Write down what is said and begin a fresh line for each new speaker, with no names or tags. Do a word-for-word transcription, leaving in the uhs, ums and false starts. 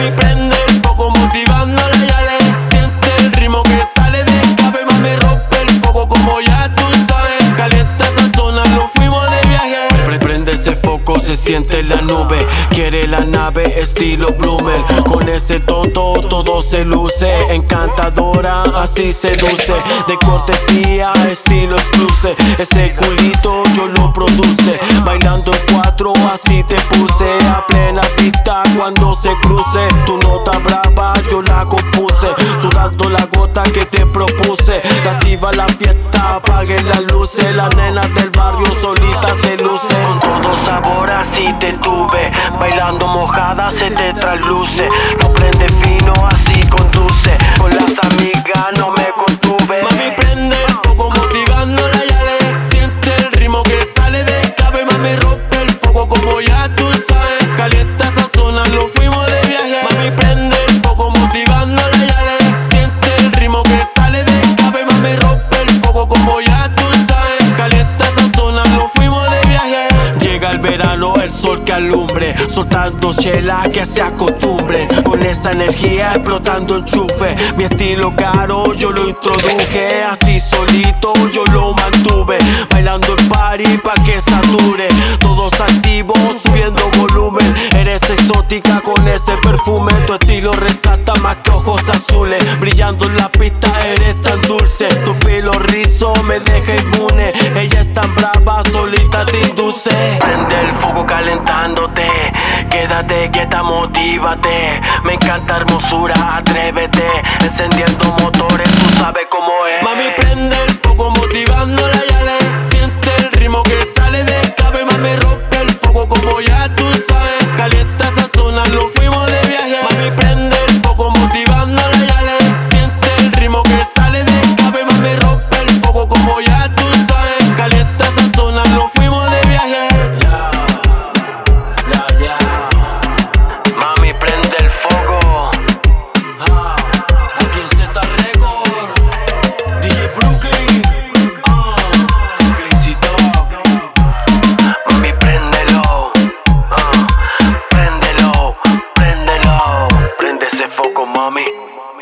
Mami, prende el foco motivándola, ya le siente el ritmo que sale de escape. Mami, rompe el foco como ya tú sabes. Calienta esa zona, nos fuimos de viaje. Prende ese foco, se siente en la nube. Quiere la nave estilo Bloomer. Con ese toto todo se luce. Encantadora, así seduce. De cortesía, estilo exclusive. Ese culito yo lo produce. Bailando en cuatro, así te puse. A plena pista cuando se cruce. Tu nota brava yo la compuse. Sudando la gota que te propuse. Se activa la fiesta, apaguen las luces. Las nenas del barrio solitas se lucen. Con todo sabor así te tuve. Bailando mojada se te trasluce. Lo prende fino así conduce. Con las amigas no me contuve. Mami, prende el foco motivándola, ya le siente el ritmo que sale de escape. Mami, rompe el foco como ya tú sabes. Calienta esa zona, nos fuimos de viaje. Mami, prende el foco motivándola, ya le siente el ritmo que sale de escape. Mami, rompe el foco como ya tú sabes. Calienta esa zona, nos fuimos de viaje. Llega el verano, el sol que alumbre, soltando chela que se acostumbren. Con esa energía explotando enchufe. Mi estilo caro yo lo introduje. Así solito yo lo mantuve. Bailando el party pa' que sature. Todos activos subiendo volumen. Eres exótica con ese perfume. Tu estilo resalta más que ojos azules. Brillando en la pista eres tan dulce. Tu pelo rizo me deja inmune. Ella es tan brava, solita te induce. Prende el fuego calentándote. Quédate quieta, motívate. Me encanta hermosura, atrévete. Encendiendo motores, tú sabes cómo es. Mami, prende el foco motivándola, ya le siente el ritmo que sale de escape. Mami, rompe el foco como ya tú sabes. Calienta esa zona, nos fuimos de viaje. Mami, prende el foco motivándola, ya le siente el ritmo que sale de escape. Mami, rompe el foco como ya tú sabes. Calienta esa zona, nos fuimos de viaje. Mami, prende el foco. Ah, aquí en Z Record, D J Brooklyn, ah, Crazy Dog. Mami, préndelo, ah, préndelo, préndelo. Prende ese foco, mami.